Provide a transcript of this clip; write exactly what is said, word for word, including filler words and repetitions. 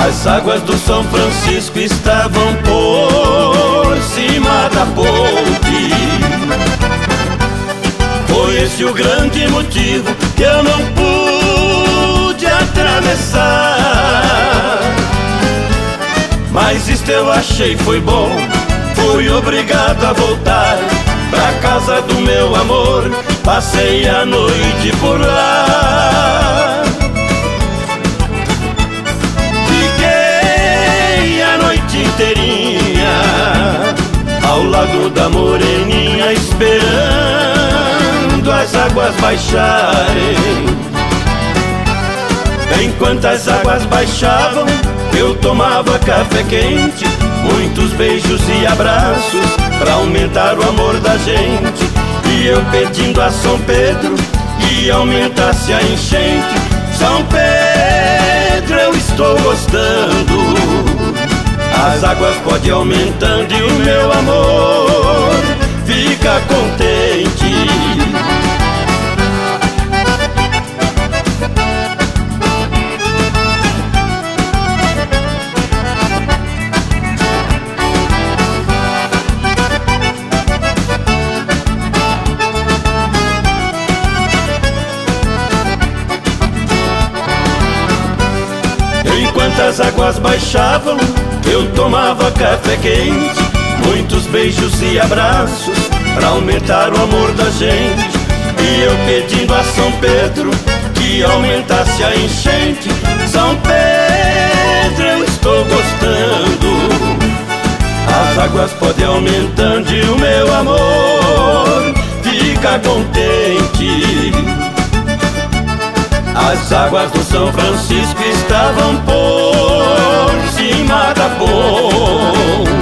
As águas do São Francisco estavam por cima da ponte. Foi esse o grande motivo que eu não pude atravessar. Mas isto eu achei foi bom, fui obrigado a voltar pra casa do meu amor. Passei a noite por lá. Fiquei a noite inteirinha ao lado da moreninha, esperando as águas baixarem. Enquanto as águas baixavam, eu tomava café quente, muitos beijos e abraços pra aumentar o amor da gente. E eu pedindo a São Pedro que aumentasse a enchente. São Pedro, eu estou gostando, as águas podem aumentando e o meu amor fica contente. Enquanto as águas baixavam, eu tomava café quente, muitos beijos e abraços pra aumentar o amor da gente. E eu pedindo a São Pedro que aumentasse a enchente. São Pedro, eu estou gostando, as águas podem aumentando e o meu amor fica contente. As águas do São Francisco estavam por cima da ponte.